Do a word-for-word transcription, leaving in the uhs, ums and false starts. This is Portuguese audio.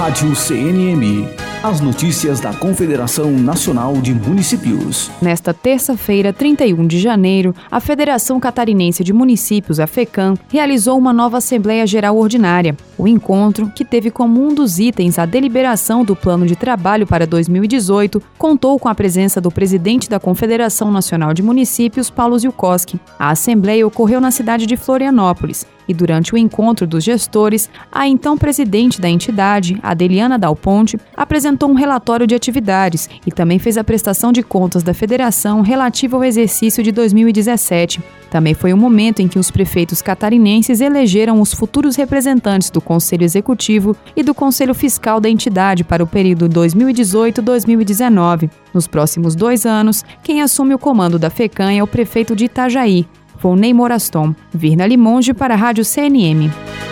Rádio C N M. As notícias da Confederação Nacional de Municípios. Nesta terça-feira, trinta e um de janeiro, a Federação Catarinense de Municípios, a FECAM, realizou uma nova Assembleia Geral Ordinária. O encontro, que teve como um dos itens a deliberação do Plano de Trabalho para dois mil e dezoito, contou com a presença do presidente da Confederação Nacional de Municípios, Paulo Ziukoski. A Assembleia ocorreu na cidade de Florianópolis e, durante o encontro dos gestores, a então presidente da entidade, Adeliana Dal Ponte, apresentou um relatório de atividades e também fez a prestação de contas da Federação relativa ao exercício de dois mil e dezessete. Também foi o momento em que os prefeitos catarinenses elegeram os futuros representantes do Conselho Executivo e do Conselho Fiscal da entidade para o período dois mil e dezoito a dois mil e dezenove. Nos próximos dois anos, quem assume o comando da FECAM é o prefeito de Itajaí, Volney Moraston. Virna Limonge para a Rádio C N M.